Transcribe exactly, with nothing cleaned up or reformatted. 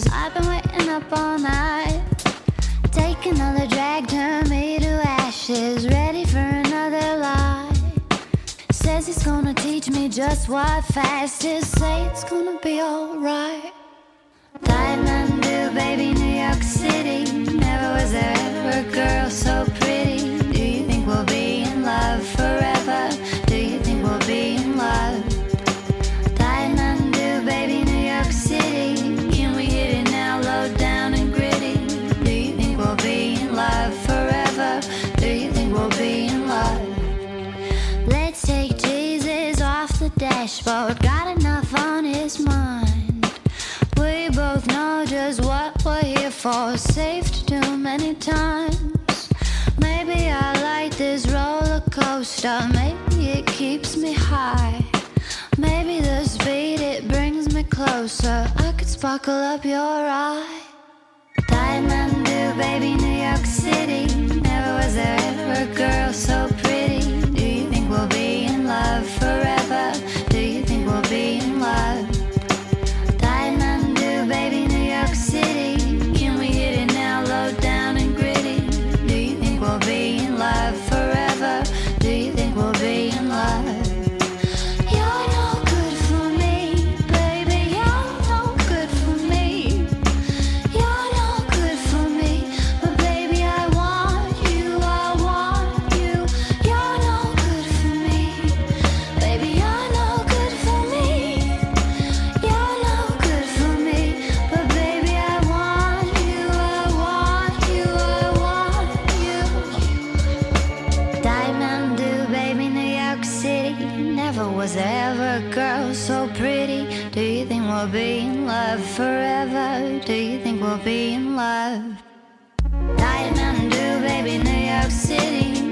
I've been waiting up all night. Take another drag, turn me to ashes. Ready for another lie. Says he's gonna teach me just what fast is. Say it's gonna be alright. Kathmandu, baby, New York City. Never was there ever a girl so pretty. Do you think we'll be in love forever? Do you think we'll be in love? Kathmandu, baby, New York City. Can we hit it now, low down and gritty? Do you think we'll be in love forever? Do you think we'll be in love? Let's take Jesus off the dashboard. Got enough on his mind. We both know just what we're here for. Saved too many times. Maybe I like this roller coaster. Maybe it keeps me high. Maybe the speed, it brings me closer. I could sparkle up your eye. Kathmandu, baby, New York City. Never was there ever a girl so pretty. Do you think we'll be in love forever? Do you think we'll be in love? Kathmandu, baby, New York City. Can we hit it now, low down and gritty? Do you think we'll be in love forever? Do you think we'll be in love? You're no good for me, baby. You're no good for me. You're no good for me, but baby, I want you. I want you. You're no good for me, baby. You're no good for me. You're no good for me, but baby, I want you. I want you. I want you. Kathmandu, baby, New York City. Never was there ever a girl so pretty. Do you think we'll be in love forever? Do you think we'll be in love? Kathmandu, baby, New York City.